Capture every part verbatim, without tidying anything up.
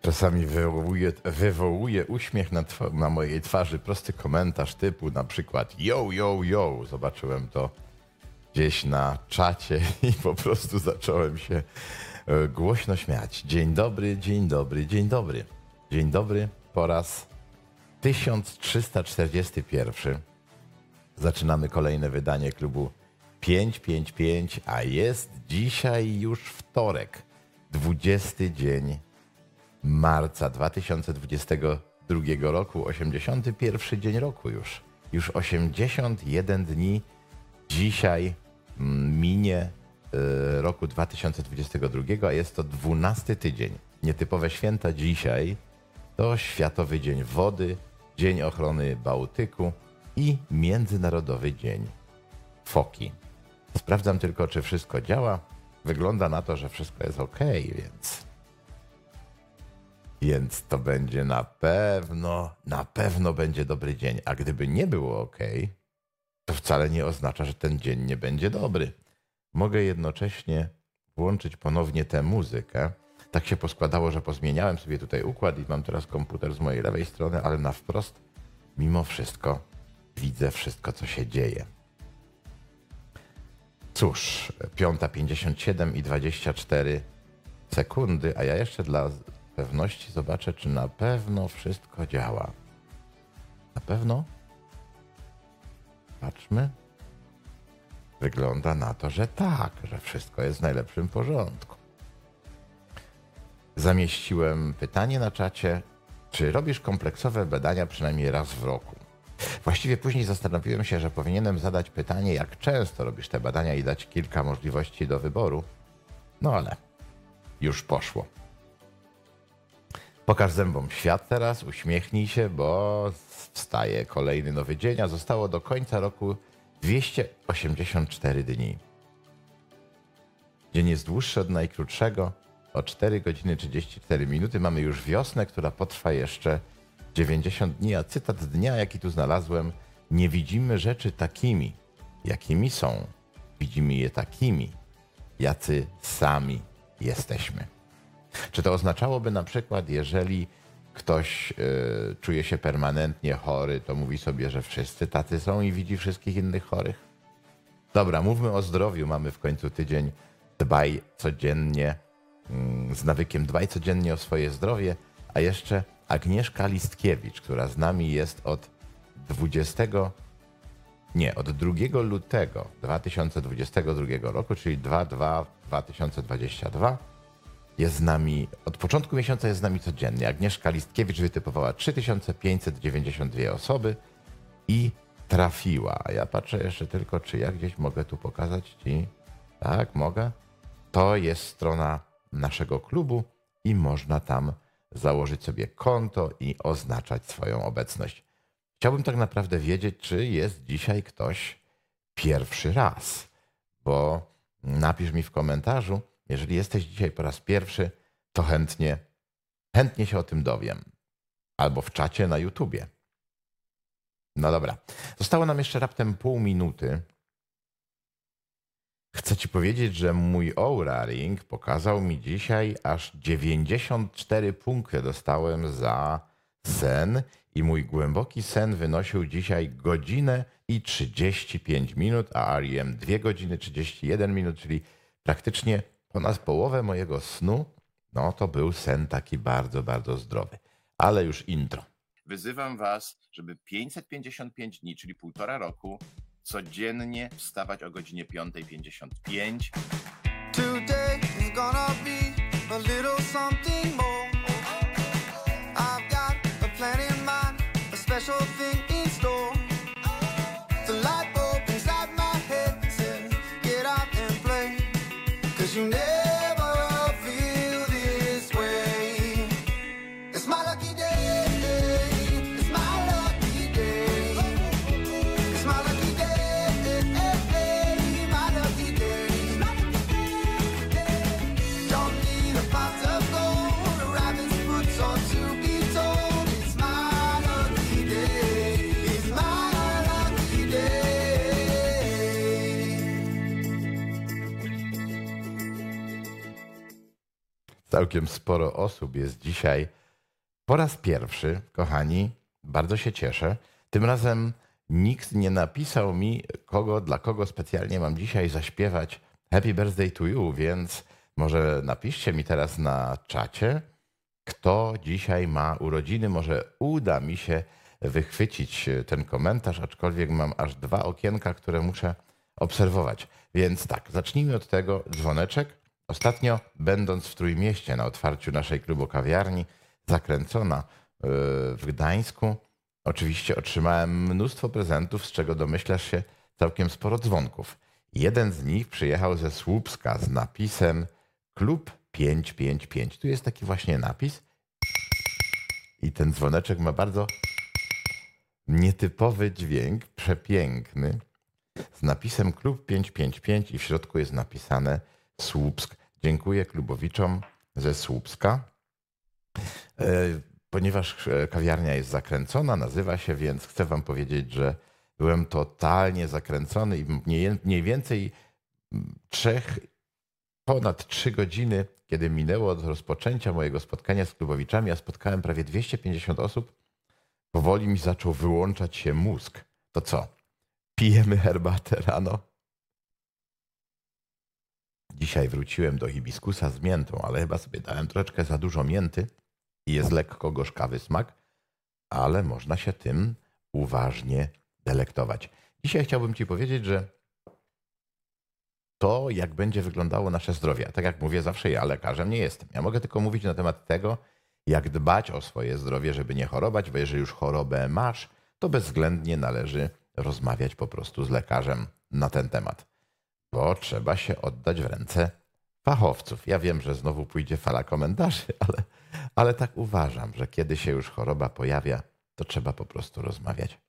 Czasami wywołuje, wywołuje uśmiech na, na mojej twarzy prosty komentarz typu na przykład yo, yo, yo. Zobaczyłem to gdzieś na czacie i po prostu zacząłem się głośno śmiać. Dzień dobry, dzień dobry, dzień dobry. Dzień dobry po raz tysiąc trzysta czterdziesty pierwszy. Zaczynamy kolejne wydanie klubu pięćset pięćdziesiąt pięć, a jest dzisiaj już wtorek, dwudziesty dzień marca dwa tysiące dwudziestego drugiego roku, osiemdziesiąty pierwszy dzień roku już. Już osiemdziesiąt jeden dni dzisiaj minie y, roku dwa tysiące dwudziestego drugiego, a jest to dwunasty tydzień. Nietypowe święta dzisiaj to Światowy Dzień Wody, Dzień Ochrony Bałtyku i Międzynarodowy Dzień Foki. Sprawdzam tylko, czy wszystko działa. Wygląda na to, że wszystko jest ok, więc... Więc to będzie na pewno, na pewno będzie dobry dzień. A gdyby nie było ok, to wcale nie oznacza, że ten dzień nie będzie dobry. Mogę jednocześnie włączyć ponownie tę muzykę. Tak się poskładało, że pozmieniałem sobie tutaj układ i mam teraz komputer z mojej lewej strony, ale na wprost mimo wszystko widzę wszystko, co się dzieje. Cóż, piąta pięćdziesiąt siedem i dwadzieścia cztery sekundy, a ja jeszcze dla pewności zobaczę, czy na pewno wszystko działa. Na pewno? Patrzmy. Wygląda na to, że tak, że wszystko jest w najlepszym porządku. Zamieściłem pytanie na czacie, czy robisz kompleksowe badania przynajmniej raz w roku? Właściwie później zastanowiłem się, że powinienem zadać pytanie, jak często robisz te badania i dać kilka możliwości do wyboru. No ale już poszło. Pokaż zębom świat teraz, uśmiechnij się, bo wstaje kolejny nowy dzień, a zostało do końca roku dwieście osiemdziesiąt cztery dni. Dzień jest dłuższy od najkrótszego, o cztery godziny trzydzieści cztery minuty. Mamy już wiosnę, która potrwa jeszcze dziewięćdziesiąt dni, a cytat dnia, jaki tu znalazłem: nie widzimy rzeczy takimi, jakimi są. Widzimy je takimi, jacy sami jesteśmy. Czy to oznaczałoby na przykład, jeżeli ktoś y, czuje się permanentnie chory, to mówi sobie, że wszyscy tacy są i widzi wszystkich innych chorych? Dobra, mówmy o zdrowiu. Mamy w końcu tydzień dbaj codziennie, y, z nawykiem dbaj codziennie o swoje zdrowie, a jeszcze Agnieszka Listkiewicz, która z nami jest od dwudziestego, nie, od drugiego lutego dwa tysiące dwudziestego drugiego roku, czyli dwa dwa dwa tysiące dwudziestego drugiego. Jest z nami, od początku miesiąca jest z nami codziennie. Agnieszka Listkiewicz wytypowała trzy tysiące pięćset dziewięćdziesiąt dwie osoby i trafiła. A ja patrzę jeszcze tylko, czy ja gdzieś mogę tu pokazać ci. Tak, mogę. To jest strona naszego klubu i można tam założyć sobie konto i oznaczać swoją obecność. Chciałbym tak naprawdę wiedzieć, czy jest dzisiaj ktoś pierwszy raz, bo napisz mi w komentarzu, jeżeli jesteś dzisiaj po raz pierwszy, to chętnie, chętnie się o tym dowiem. Albo w czacie na YouTubie. No dobra. Zostało nam jeszcze raptem pół minuty. Chcę ci powiedzieć, że mój Oura Ring pokazał mi dzisiaj aż dziewięćdziesiąt cztery punkty dostałem za sen i mój głęboki sen wynosił dzisiaj godzinę i trzydzieści pięć minut, a R E M dwie godziny trzydzieści jeden minut, czyli praktycznie ponad połowę mojego snu, no to był sen taki bardzo, bardzo zdrowy. Ale już intro. Wyzywam was, żeby pięćset pięćdziesiąt pięć dni, czyli półtora roku, codziennie wstawać o godzinie piąta pięćdziesiąt pięć. Today is gonna be a little something more. I've got a plan in mind, a special thing in store. The light bulb inside my head says, get out and play, 'cause you never feel this way. It's my lucky day, it's my lucky day, it's my lucky day, my lucky day. Don't need a pot to Całkiem sporo osób jest dzisiaj po raz pierwszy, kochani. Bardzo się cieszę. Tym razem nikt nie napisał mi, kogo, dla kogo specjalnie mam dzisiaj zaśpiewać Happy Birthday to You, więc może napiszcie mi teraz na czacie, kto dzisiaj ma urodziny. Może uda mi się wychwycić ten komentarz, aczkolwiek mam aż dwa okienka, które muszę obserwować. Więc tak, zacznijmy od tego. Dzwoneczek. Ostatnio, będąc w Trójmieście na otwarciu naszej klubu kawiarni, zakręcona w Gdańsku, oczywiście otrzymałem mnóstwo prezentów, z czego domyślasz się całkiem sporo dzwonków. Jeden z nich przyjechał ze Słupska z napisem Klub pięć pięć pięć. Tu jest taki właśnie napis i ten dzwoneczek ma bardzo nietypowy dźwięk, przepiękny, z napisem Klub pięć pięć pięć i w środku jest napisane Słupsk. Dziękuję klubowiczom ze Słupska. Ponieważ kawiarnia jest zakręcona, nazywa się, więc chcę wam powiedzieć, że byłem totalnie zakręcony i mniej więcej trzech, ponad trzy godziny, kiedy minęło od rozpoczęcia mojego spotkania z klubowiczami, ja spotkałem prawie dwieście pięćdziesiąt osób, powoli mi zaczął wyłączać się mózg. To co? Pijemy herbatę rano? Dzisiaj wróciłem do hibiskusa z miętą, ale chyba sobie dałem troszeczkę za dużo mięty i jest lekko gorzkawy smak, ale można się tym uważnie delektować. Dzisiaj chciałbym ci powiedzieć, że to, jak będzie wyglądało nasze zdrowie, tak jak mówię, zawsze ja lekarzem nie jestem. Ja mogę tylko mówić na temat tego, jak dbać o swoje zdrowie, żeby nie chorować, bo jeżeli już chorobę masz, to bezwzględnie należy rozmawiać po prostu z lekarzem na ten temat. Bo trzeba się oddać w ręce fachowców. Ja wiem, że znowu pójdzie fala komentarzy, ale, ale tak uważam, że kiedy się już choroba pojawia, to trzeba po prostu rozmawiać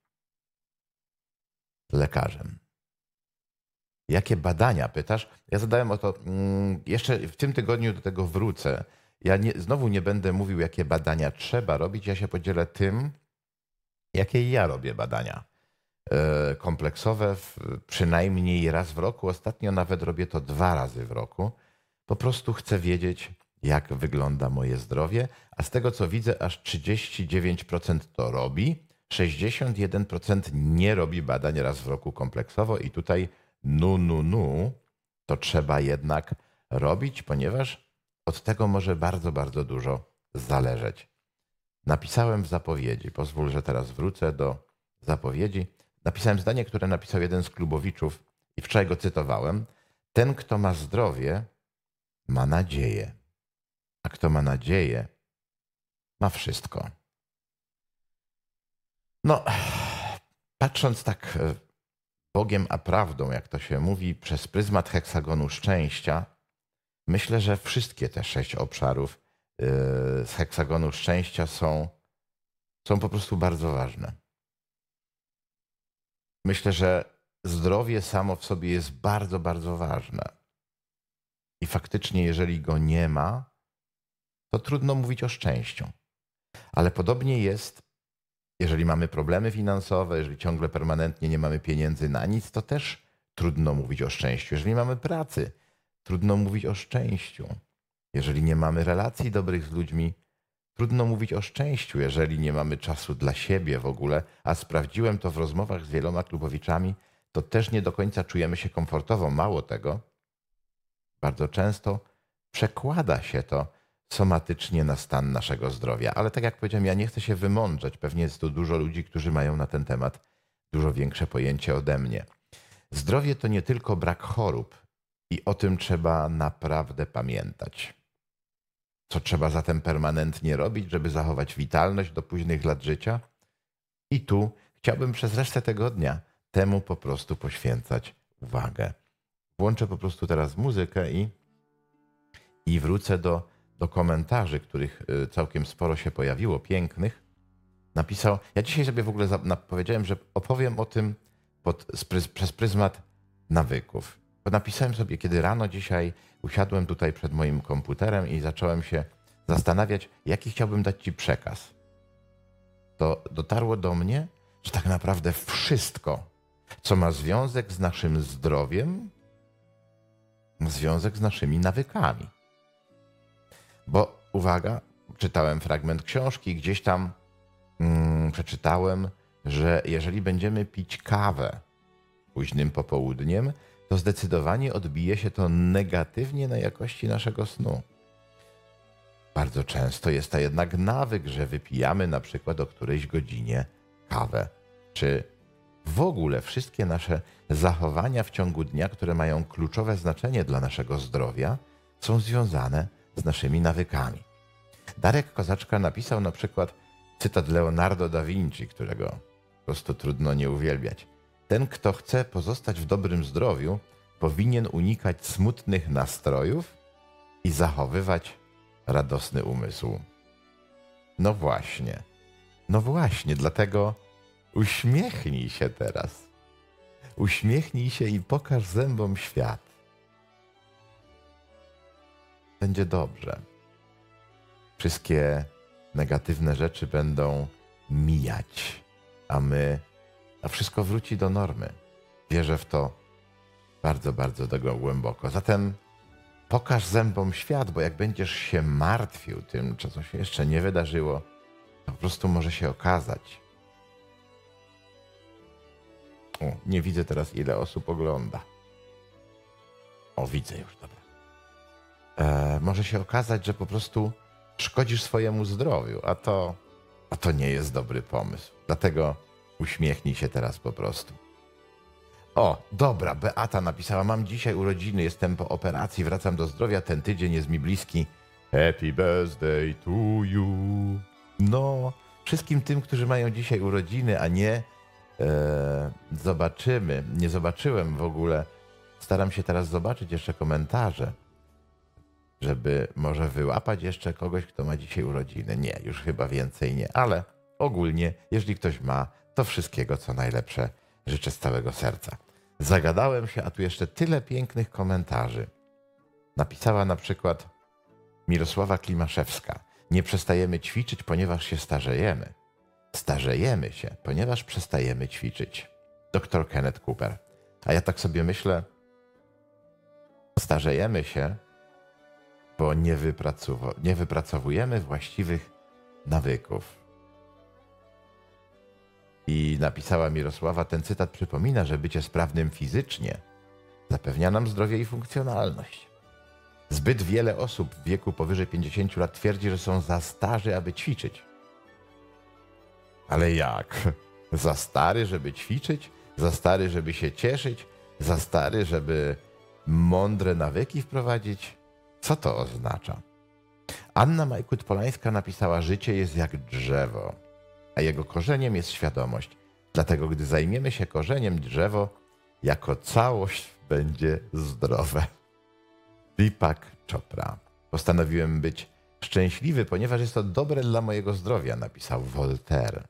z lekarzem. Jakie badania, pytasz? Ja zadałem o to, mm, jeszcze w tym tygodniu do tego wrócę. Ja nie, znowu nie będę mówił, jakie badania trzeba robić. Ja się podzielę tym, jakie ja robię badania e, kompleksowe, w, przynajmniej raz w roku. Ostatnio nawet robię to dwa razy w roku. Po prostu chcę wiedzieć, jak wygląda moje zdrowie, a z tego, co widzę, aż trzydzieści dziewięć procent to robi, sześćdziesiąt jeden procent nie robi badań raz w roku kompleksowo i tutaj nu, nu, nu, to trzeba jednak robić, ponieważ od tego może bardzo, bardzo dużo zależeć. Napisałem w zapowiedzi, pozwól, że teraz wrócę do zapowiedzi. Napisałem zdanie, które napisał jeden z klubowiczów i wczoraj go cytowałem. Ten, kto ma zdrowie, ma nadzieję, a kto ma nadzieję, ma wszystko. No, patrząc tak Bogiem a prawdą, jak to się mówi, przez pryzmat heksagonu szczęścia, myślę, że wszystkie te sześć obszarów z heksagonu szczęścia są, są po prostu bardzo ważne. Myślę, że zdrowie samo w sobie jest bardzo, bardzo ważne. I faktycznie, jeżeli go nie ma, to trudno mówić o szczęściu. Ale podobnie jest, jeżeli mamy problemy finansowe, jeżeli ciągle permanentnie nie mamy pieniędzy na nic, to też trudno mówić o szczęściu. Jeżeli mamy pracy, trudno mówić o szczęściu. Jeżeli nie mamy relacji dobrych z ludźmi, trudno mówić o szczęściu, jeżeli nie mamy czasu dla siebie w ogóle, a sprawdziłem to w rozmowach z wieloma klubowiczami, to też nie do końca czujemy się komfortowo. Mało tego, bardzo często przekłada się to somatycznie na stan naszego zdrowia. Ale tak jak powiedziałem, ja nie chcę się wymądrzeć. Pewnie jest tu dużo ludzi, którzy mają na ten temat dużo większe pojęcie ode mnie. Zdrowie to nie tylko brak chorób i o tym trzeba naprawdę pamiętać. Co trzeba zatem permanentnie robić, żeby zachować witalność do późnych lat życia? I tu chciałbym przez resztę tego dnia temu po prostu poświęcać uwagę. Włączę po prostu teraz muzykę i, i wrócę do, do komentarzy, których całkiem sporo się pojawiło, pięknych. Napisał, ja dzisiaj sobie w ogóle za, na, powiedziałem, że opowiem o tym pod, spryz, przez pryzmat nawyków. Bo napisałem sobie, kiedy rano dzisiaj usiadłem tutaj przed moim komputerem i zacząłem się zastanawiać, jaki chciałbym dać ci przekaz. To dotarło do mnie, że tak naprawdę wszystko, co ma związek z naszym zdrowiem, ma związek z naszymi nawykami. Bo uwaga, czytałem fragment książki, gdzieś tam mm, przeczytałem, że jeżeli będziemy pić kawę późnym popołudniem, to zdecydowanie odbije się to negatywnie na jakości naszego snu. Bardzo często jest to jednak nawyk, że wypijamy na przykład o którejś godzinie kawę. Czy w ogóle wszystkie nasze zachowania w ciągu dnia, które mają kluczowe znaczenie dla naszego zdrowia, są związane z naszymi nawykami. Darek Kozaczka napisał na przykład cytat Leonardo da Vinci, którego po prostu trudno nie uwielbiać. Ten, kto chce pozostać w dobrym zdrowiu, powinien unikać smutnych nastrojów i zachowywać radosny umysł. No właśnie, no właśnie, dlatego uśmiechnij się teraz. Uśmiechnij się i pokaż zębom świat. Będzie dobrze. Wszystkie negatywne rzeczy będą mijać, a my, a wszystko wróci do normy. Wierzę w to bardzo, bardzo tego głęboko. Zatem pokaż zębom świat, bo jak będziesz się martwił tym, co się jeszcze nie wydarzyło, to po prostu może się okazać. O, nie widzę teraz, ile osób ogląda. O, widzę już, dobra. E, może się okazać, że po prostu szkodzisz swojemu zdrowiu, a to, a to nie jest dobry pomysł. Dlatego uśmiechnij się teraz po prostu. O, dobra, Beata napisała, mam dzisiaj urodziny, jestem po operacji, wracam do zdrowia, ten tydzień jest mi bliski. Happy birthday to you. No, wszystkim tym, którzy mają dzisiaj urodziny, a nie e, zobaczymy, nie zobaczyłem w ogóle, staram się teraz zobaczyć jeszcze komentarze, żeby może wyłapać jeszcze kogoś, kto ma dzisiaj urodziny. Nie, już chyba więcej nie, ale ogólnie, jeżeli ktoś ma, to wszystkiego, co najlepsze życzę z całego serca. Zagadałem się, a tu jeszcze tyle pięknych komentarzy. Napisała na przykład Mirosława Klimaszewska. Nie przestajemy ćwiczyć, ponieważ się starzejemy. Starzejemy się, ponieważ przestajemy ćwiczyć. doktor Kenneth Cooper. A ja tak sobie myślę, starzejemy się, bo nie, wypracow- nie wypracowujemy właściwych nawyków. I napisała Mirosława, ten cytat przypomina, że bycie sprawnym fizycznie zapewnia nam zdrowie i funkcjonalność. Zbyt wiele osób w wieku powyżej pięćdziesięciu lat twierdzi, że są za starzy, aby ćwiczyć. Ale jak? Za stary, żeby ćwiczyć? Za stary, żeby się cieszyć? Za stary, żeby mądre nawyki wprowadzić? Co to oznacza? Anna Majkut-Polańska napisała, życie jest jak drzewo, a jego korzeniem jest świadomość. Dlatego, gdy zajmiemy się korzeniem, drzewo jako całość będzie zdrowe. Deepak Chopra. Postanowiłem być szczęśliwy, ponieważ jest to dobre dla mojego zdrowia, napisał Voltaire.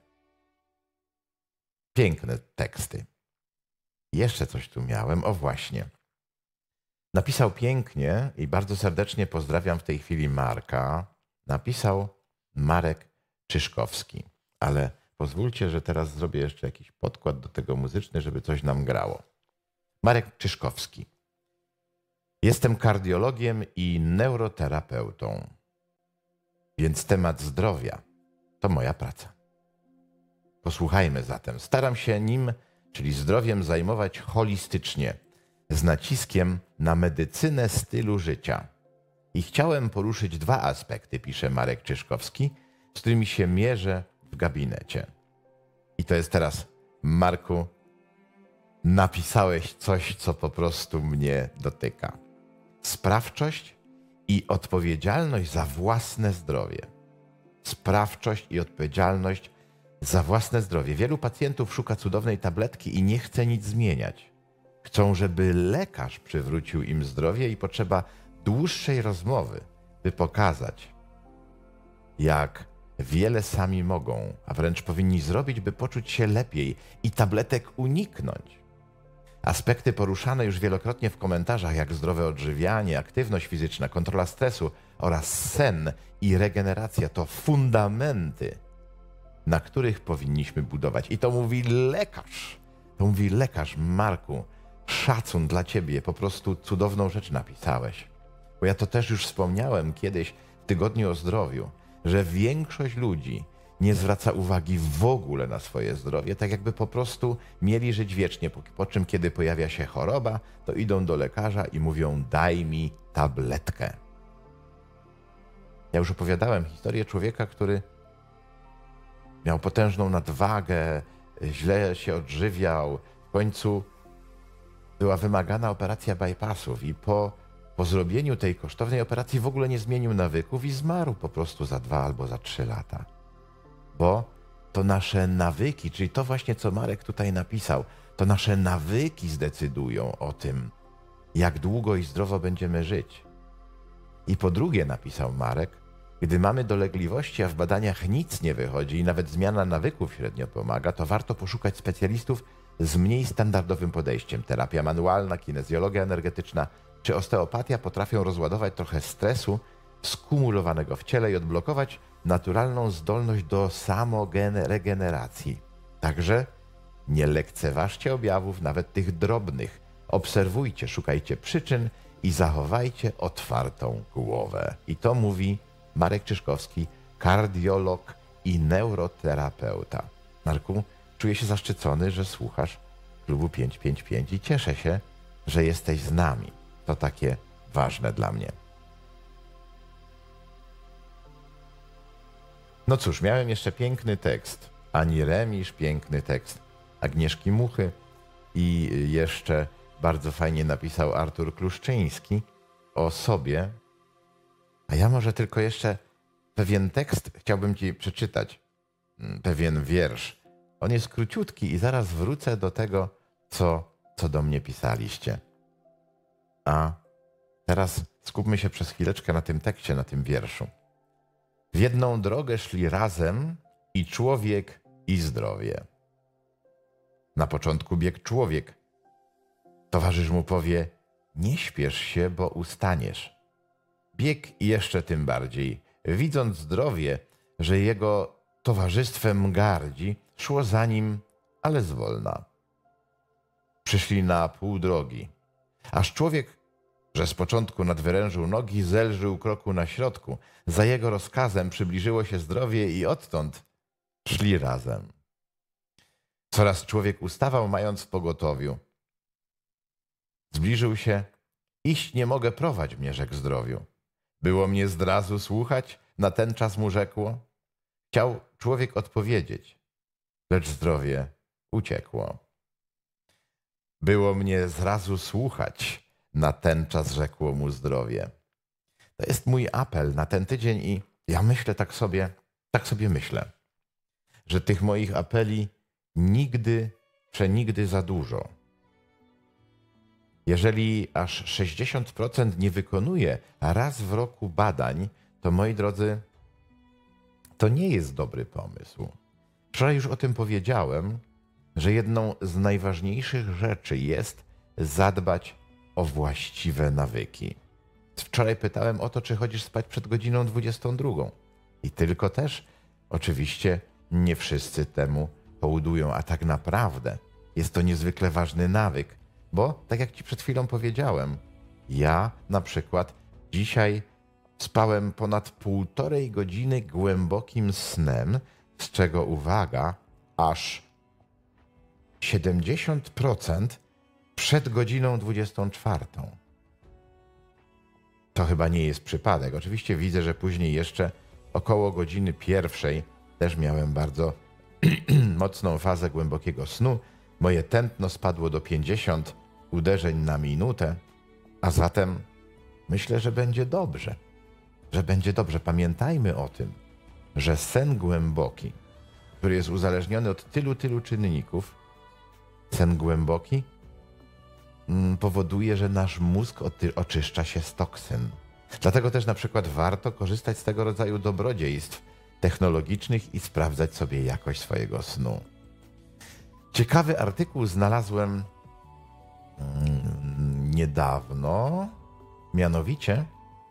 Piękne teksty. Jeszcze coś tu miałem, o właśnie. Napisał pięknie i bardzo serdecznie pozdrawiam w tej chwili Marka. Napisał Marek Czyszkowski. Ale pozwólcie, że teraz zrobię jeszcze jakiś podkład do tego muzyczny, żeby coś nam grało. Marek Czyszkowski. Jestem kardiologiem i neuroterapeutą, więc temat zdrowia to moja praca. Posłuchajmy zatem. Staram się nim, czyli zdrowiem, zajmować holistycznie, z naciskiem na medycynę stylu życia. I chciałem poruszyć dwa aspekty, pisze Marek Czyszkowski, z którymi się mierzę w gabinecie. I to jest teraz, Marku, napisałeś coś, co po prostu mnie dotyka. Sprawczość i odpowiedzialność za własne zdrowie. Sprawczość i odpowiedzialność za własne zdrowie. Wielu pacjentów szuka cudownej tabletki i nie chce nic zmieniać. Chcą, żeby lekarz przywrócił im zdrowie i potrzeba dłuższej rozmowy, by pokazać, jak wiele sami mogą, a wręcz powinni zrobić, by poczuć się lepiej i tabletek uniknąć. Aspekty poruszane już wielokrotnie w komentarzach, jak zdrowe odżywianie, aktywność fizyczna, kontrola stresu oraz sen i regeneracja, to fundamenty, na których powinniśmy budować. I to mówi lekarz. To mówi lekarz. Marku, szacun dla ciebie. Po prostu cudowną rzecz napisałeś. Bo ja to też już wspomniałem kiedyś w tygodniu o zdrowiu, że większość ludzi nie zwraca uwagi w ogóle na swoje zdrowie, tak jakby po prostu mieli żyć wiecznie, po, po czym kiedy pojawia się choroba, to idą do lekarza i mówią: daj mi tabletkę. Ja już opowiadałem historię człowieka, który miał potężną nadwagę, źle się odżywiał, w końcu była wymagana operacja bypassów i po, po zrobieniu tej kosztownej operacji w ogóle nie zmienił nawyków i zmarł po prostu za dwa albo za trzy lata. Bo to nasze nawyki, czyli to właśnie, co Marek tutaj napisał, to nasze nawyki zdecydują o tym, jak długo i zdrowo będziemy żyć. I po drugie, napisał Marek, gdy mamy dolegliwości, a w badaniach nic nie wychodzi i nawet zmiana nawyków średnio pomaga, to warto poszukać specjalistów z mniej standardowym podejściem. Terapia manualna, kinezjologia energetyczna czy osteopatia potrafią rozładować trochę stresu skumulowanego w ciele i odblokować naturalną zdolność do samoregeneracji. Także nie lekceważcie objawów, nawet tych drobnych. Obserwujcie, szukajcie przyczyn i zachowajcie otwartą głowę. I to mówi Marek Czyszkowski, kardiolog i neuroterapeuta. Marku, czuję się zaszczycony, że słuchasz Klubu pięć pięć pięć i cieszę się, że jesteś z nami. To takie ważne dla mnie. No cóż, miałem jeszcze piękny tekst Ani Remisz, piękny tekst Agnieszki Muchy i jeszcze bardzo fajnie napisał Artur Kluszczyński o sobie. A ja może tylko jeszcze pewien tekst chciałbym ci przeczytać, pewien wiersz. On jest króciutki i zaraz wrócę do tego, co, co do mnie pisaliście. A teraz skupmy się przez chwileczkę na tym tekście, na tym wierszu. W jedną drogę szli razem i człowiek, i zdrowie. Na początku biegł człowiek. Towarzysz mu powie: nie śpiesz się, bo ustaniesz. Biegł i jeszcze tym bardziej. Widząc zdrowie, że jego towarzystwem gardzi, szło za nim, ale zwolna. Przyszli na pół drogi. Aż człowiek, że z początku nadwyrężył nogi, zelżył kroku na środku. Za jego rozkazem przybliżyło się zdrowie i odtąd szli razem. Coraz człowiek ustawał, mając w pogotowiu. Zbliżył się: iść nie mogę, prowadź mnie, rzekł zdrowiu. Było mnie zrazu słuchać, na ten czas mu rzekło. Chciał człowiek odpowiedzieć, lecz zdrowie uciekło. Było mnie zrazu słuchać, na ten czas rzekło mu zdrowie. To jest mój apel na ten tydzień i ja myślę tak sobie, tak sobie myślę, że tych moich apeli nigdy, przenigdy za dużo. Jeżeli aż sześćdziesiąt procent nie wykonuje raz w roku badań, to moi drodzy, to nie jest dobry pomysł. Wczoraj już o tym powiedziałem, że jedną z najważniejszych rzeczy jest zadbać o właściwe nawyki. Wczoraj pytałem o to, czy chodzisz spać przed godziną dwudziestą drugą. I tylko też, oczywiście, nie wszyscy temu hołudują, a tak naprawdę jest to niezwykle ważny nawyk, bo tak jak ci przed chwilą powiedziałem, ja na przykład dzisiaj spałem ponad półtorej godziny głębokim snem, z czego, uwaga, aż siedemdziesiąt procent przed godziną dwudziestą czwartą. To chyba nie jest przypadek. Oczywiście widzę, że później jeszcze około godziny pierwszej też miałem bardzo mocną fazę głębokiego snu. Moje tętno spadło do pięćdziesięciu uderzeń na minutę, a zatem myślę, że będzie dobrze. Że będzie dobrze. Pamiętajmy o tym, że sen głęboki, który jest uzależniony od tylu, tylu czynników, sen głęboki mm, powoduje, że nasz mózg oty- oczyszcza się z toksyn. Dlatego też na przykład warto korzystać z tego rodzaju dobrodziejstw technologicznych i sprawdzać sobie jakość swojego snu. Ciekawy artykuł znalazłem mm, niedawno, mianowicie,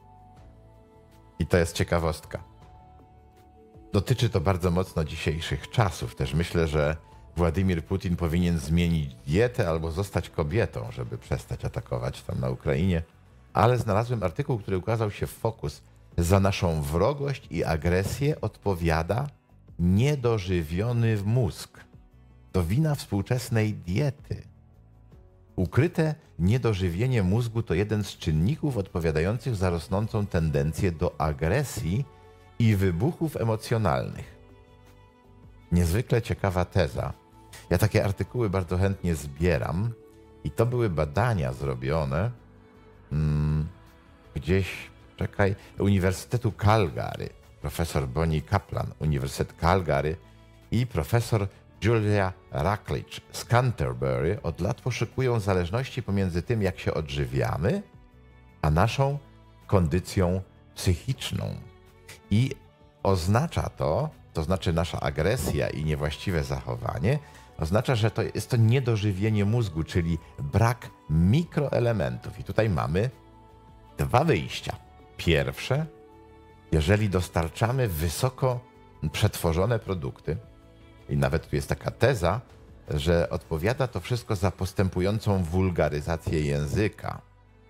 i to jest ciekawostka, dotyczy to bardzo mocno dzisiejszych czasów. Też myślę, że Władimir Putin powinien zmienić dietę albo zostać kobietą, żeby przestać atakować tam na Ukrainie. Ale znalazłem artykuł, który ukazał się w Focus za naszą wrogość i agresję odpowiada niedożywiony mózg. To wina współczesnej diety. Ukryte niedożywienie mózgu to jeden z czynników odpowiadających za rosnącą tendencję do agresji i wybuchów emocjonalnych. Niezwykle ciekawa teza. Ja takie artykuły bardzo chętnie zbieram i to były badania zrobione hmm, gdzieś, czekaj, Uniwersytetu Calgary, profesor Bonnie Kaplan, Uniwersytet Calgary i profesor Julia Rockledge z Canterbury od lat poszukują zależności pomiędzy tym, jak się odżywiamy, a naszą kondycją psychiczną. I oznacza to, to znaczy nasza agresja i niewłaściwe zachowanie, oznacza, że to jest to niedożywienie mózgu, czyli brak mikroelementów. I tutaj mamy dwa wyjścia. Pierwsze, jeżeli dostarczamy wysoko przetworzone produkty, i nawet tu jest taka teza, że odpowiada to wszystko za postępującą wulgaryzację języka,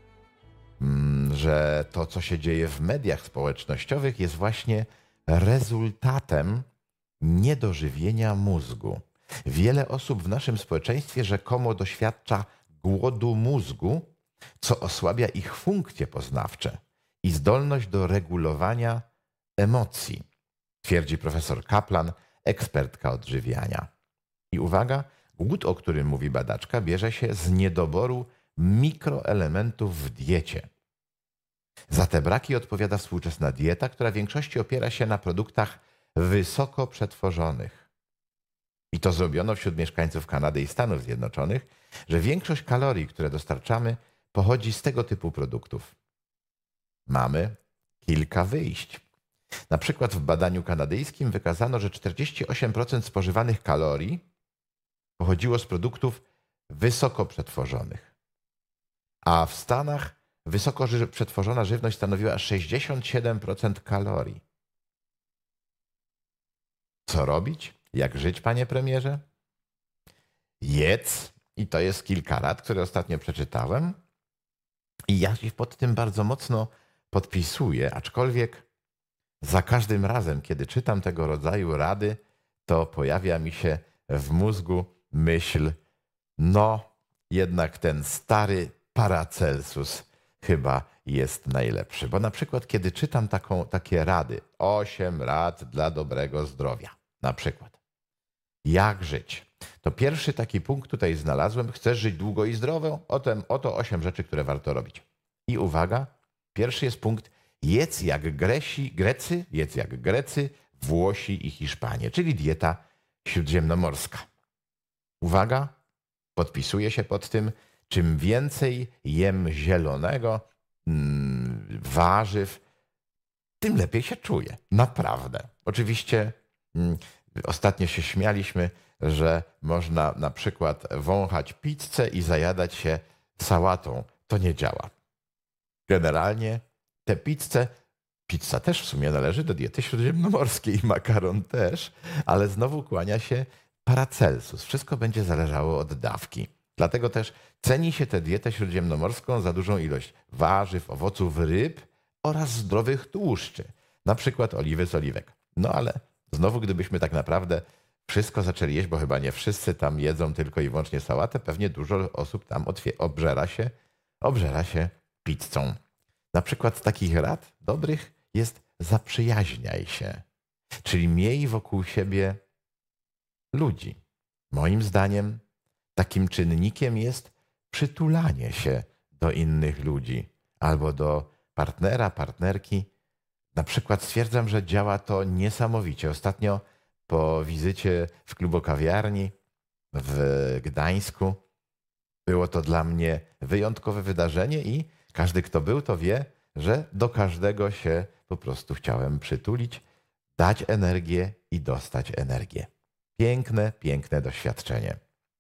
że to, co się dzieje w mediach społecznościowych, jest właśnie rezultatem niedożywienia mózgu. Wiele osób w naszym społeczeństwie rzekomo doświadcza głodu mózgu, co osłabia ich funkcje poznawcze i zdolność do regulowania emocji, twierdzi profesor Kaplan, ekspertka odżywiania. I uwaga, głód, o którym mówi badaczka, bierze się z niedoboru mikroelementów w diecie. Za te braki odpowiada współczesna dieta, która w większości opiera się na produktach wysoko przetworzonych. I to zrobiono wśród mieszkańców Kanady i Stanów Zjednoczonych, że większość kalorii, które dostarczamy, pochodzi z tego typu produktów. Mamy kilka wyjść. Na przykład w badaniu kanadyjskim wykazano, że czterdzieści osiem procent spożywanych kalorii pochodziło z produktów wysoko przetworzonych. A w Stanach wysoko przetworzona żywność stanowiła sześćdziesiąt siedem procent kalorii. Co robić? Jak żyć, panie premierze? Jedz, i to jest kilka rad, które ostatnio przeczytałem, i ja się pod tym bardzo mocno podpisuję, aczkolwiek za każdym razem, kiedy czytam tego rodzaju rady, to pojawia mi się w mózgu myśl, no jednak ten stary Paracelsus chyba jest najlepszy. Bo na przykład, kiedy czytam taką, takie rady, osiem rad dla dobrego zdrowia, na przykład, jak żyć, to pierwszy taki punkt tutaj znalazłem, chcesz żyć długo i zdrowo, oto, oto osiem rzeczy, które warto robić. I uwaga, pierwszy jest punkt, jedz jak Gresi, Grecy, jedz jak Grecy, Włosi i Hiszpanie, czyli dieta śródziemnomorska. Uwaga, podpisuję się pod tym, czym więcej jem zielonego, mm, warzyw, tym lepiej się czuję. Naprawdę. Oczywiście mm, ostatnio się śmialiśmy, że można na przykład wąchać pizzę i zajadać się sałatą. To nie działa. Generalnie te pizze, pizza też w sumie należy do diety śródziemnomorskiej, makaron też, ale znowu kłania się Paracelsus. Wszystko będzie zależało od dawki. Dlatego też ceni się tę dietę śródziemnomorską za dużą ilość warzyw, owoców, ryb oraz zdrowych tłuszczy, na przykład oliwy z oliwek. No ale znowu, gdybyśmy tak naprawdę wszystko zaczęli jeść, bo chyba nie wszyscy tam jedzą tylko i wyłącznie sałatę, pewnie dużo osób tam obżera się, obżera się pizzą. Na przykład z takich rad dobrych jest zaprzyjaźniaj się, czyli miej wokół siebie ludzi. Moim zdaniem takim czynnikiem jest przytulanie się do innych ludzi albo do partnera, partnerki. Na przykład stwierdzam, że działa to niesamowicie. Ostatnio po wizycie w klubokawiarni w Gdańsku było to dla mnie wyjątkowe wydarzenie i każdy, kto był, to wie, że do każdego się po prostu chciałem przytulić, dać energię i dostać energię. Piękne, piękne doświadczenie.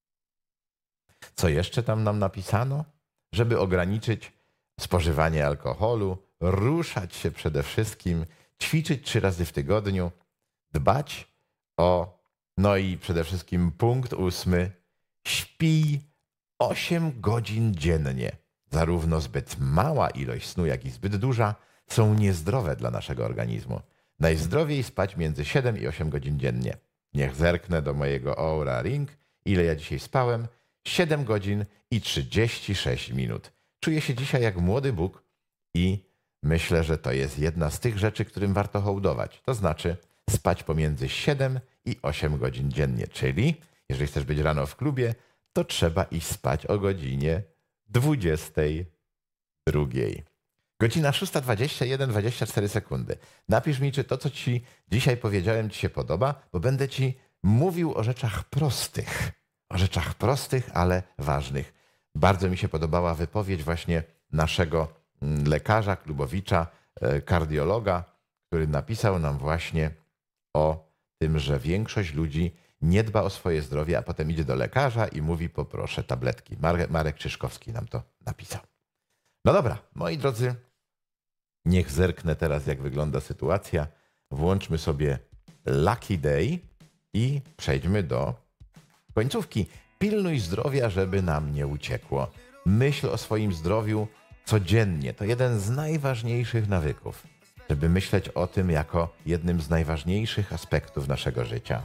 Co jeszcze tam nam napisano? Żeby ograniczyć spożywanie alkoholu, ruszać się przede wszystkim, ćwiczyć trzy razy w tygodniu, dbać o, no i przede wszystkim punkt ósmy, śpij osiem godzin dziennie. Zarówno zbyt mała ilość snu, jak i zbyt duża są niezdrowe dla naszego organizmu. Najzdrowiej spać między siedem i osiem godzin dziennie. Niech zerknę do mojego Oura Ring, ile ja dzisiaj spałem. siedem godzin i trzydzieści sześć minut. Czuję się dzisiaj jak młody Bóg i myślę, że to jest jedna z tych rzeczy, którym warto hołdować. To znaczy spać pomiędzy siedem i osiem godzin dziennie. Czyli jeżeli chcesz być rano w klubie, to trzeba iść spać o godzinie dwudziestej drugiej. Godzina szósta dwadzieścia jeden, dwadzieścia cztery sekundy. Napisz mi, czy to, co ci dzisiaj powiedziałem, ci się podoba, bo będę ci mówił o rzeczach prostych. O rzeczach prostych, ale ważnych. Bardzo mi się podobała wypowiedź właśnie naszego lekarza, klubowicza, kardiologa, który napisał nam właśnie o tym, że większość ludzi nie dba o swoje zdrowie, a potem idzie do lekarza i mówi: poproszę tabletki. Marek, Marek Krzyszkowski nam to napisał. No dobra, moi drodzy, niech zerknę teraz, jak wygląda sytuacja. Włączmy sobie Lucky Day i przejdźmy do końcówki. Pilnuj zdrowia, żeby nam nie uciekło. Myśl o swoim zdrowiu codziennie. To jeden z najważniejszych nawyków, żeby myśleć o tym jako jednym z najważniejszych aspektów naszego życia.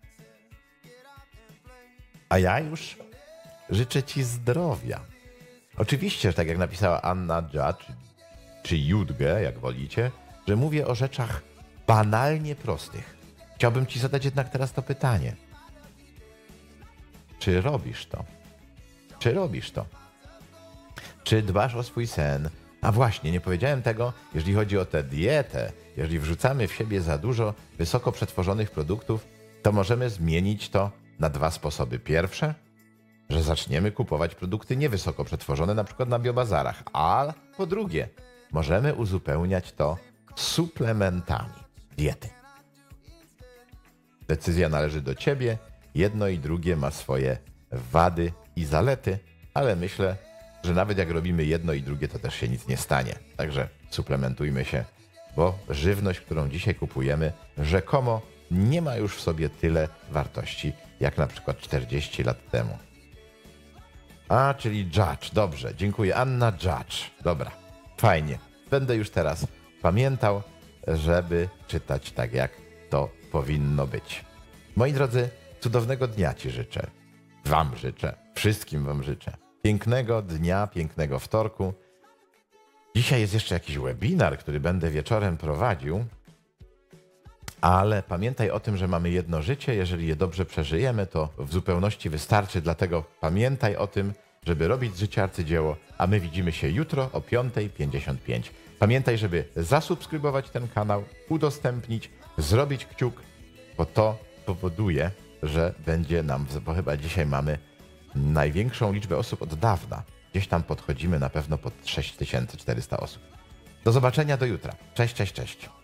A ja już życzę ci zdrowia. Oczywiście, że tak jak napisała Anna Judge, czy Judge, jak wolicie, że mówię o rzeczach banalnie prostych. Chciałbym ci zadać jednak teraz to pytanie. Czy robisz to? Czy robisz to? Czy dbasz o swój sen? A właśnie, nie powiedziałem tego, jeżeli chodzi o tę dietę. Jeżeli wrzucamy w siebie za dużo wysoko przetworzonych produktów, to możemy zmienić to na dwa sposoby. Pierwsze, że zaczniemy kupować produkty niewysoko przetworzone, na przykład na biobazarach. A po drugie, możemy uzupełniać to suplementami diety. Decyzja należy do ciebie. Jedno i drugie ma swoje wady i zalety, ale myślę, że nawet jak robimy jedno i drugie, to też się nic nie stanie. Także suplementujmy się, bo żywność, którą dzisiaj kupujemy, rzekomo nie ma już w sobie tyle wartości, jak na przykład czterdzieści lat temu. A, czyli Judge. Dobrze, dziękuję. Anna Judge. Dobra, fajnie. Będę już teraz pamiętał, żeby czytać tak, jak to powinno być. Moi drodzy, cudownego dnia ci życzę. Wam życzę. Wszystkim wam życzę. Pięknego dnia, pięknego wtorku. Dzisiaj jest jeszcze jakiś webinar, który będę wieczorem prowadził. Ale pamiętaj o tym, że mamy jedno życie. Jeżeli je dobrze przeżyjemy, to w zupełności wystarczy. Dlatego pamiętaj o tym, żeby robić z życia arcydzieło. A my widzimy się jutro o piąta pięćdziesiąt pięć. Pamiętaj, żeby zasubskrybować ten kanał, udostępnić, zrobić kciuk, bo to powoduje, że będzie nam, bo chyba dzisiaj mamy największą liczbę osób od dawna. Gdzieś tam podchodzimy na pewno pod sześć tysięcy czterysta osób. Do zobaczenia do jutra. Cześć, cześć, cześć.